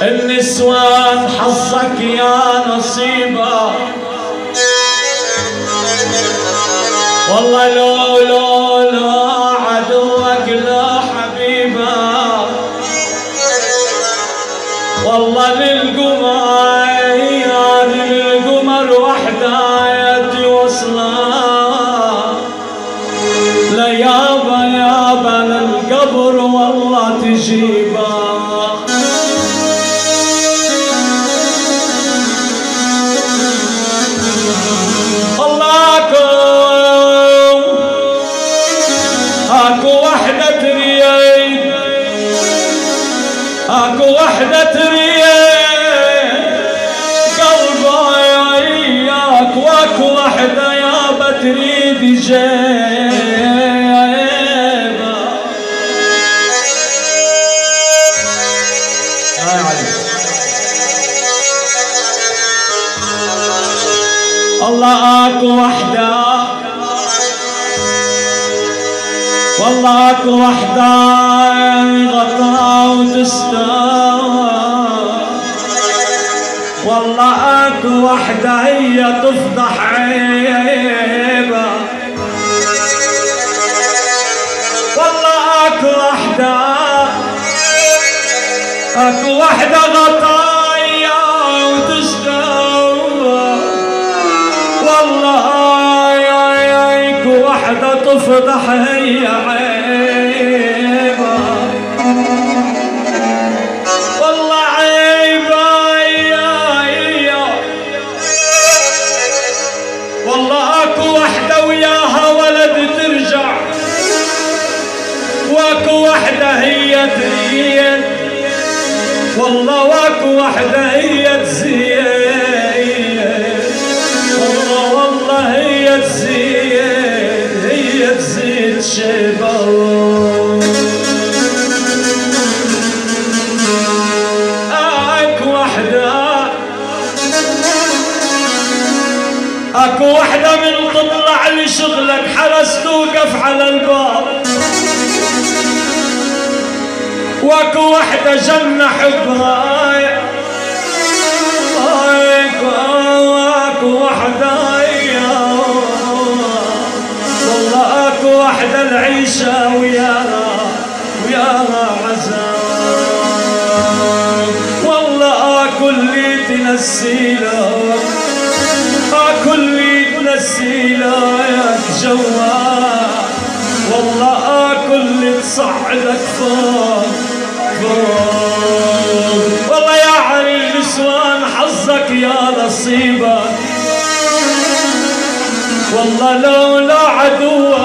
النسوان حظك يا نصيبة، والله لو عدوك لا حبيبة، والله للقمر وحدايتي وصلة، ليابا للقبر والله تجيبه. اكو وحدة تريد قلبه وياك، واكو وحدة يابا تريد جيبه. الله اكو وحدة، والله اكو وحدة غطا وتستوى، والله اكو وحدة هي تفضح عيبة، والله اكو وحدة غطايا وتستوى، والله اكو وحدة تفضح هي عيبة، والله عيبة والله اكو وحدة وياها ولد ترجع، واكو وحدة هي تزين، والله واكو وحدة هي تزين، والله هي تزين شيبة. اكو وحدة من تطلع لشغلك حرس توقف على الباب، واكو وحدة جنة حبها، واكو وحدة والله اكو وحدة العيشة وياها عذاب، والله اكو اللي تنسيلك، اكو اللي تنسيلك جوال، والله اكو اللي تصعدك فوق، والله يا علي النسوان حظك يا نصيبك، والله لولا عدوك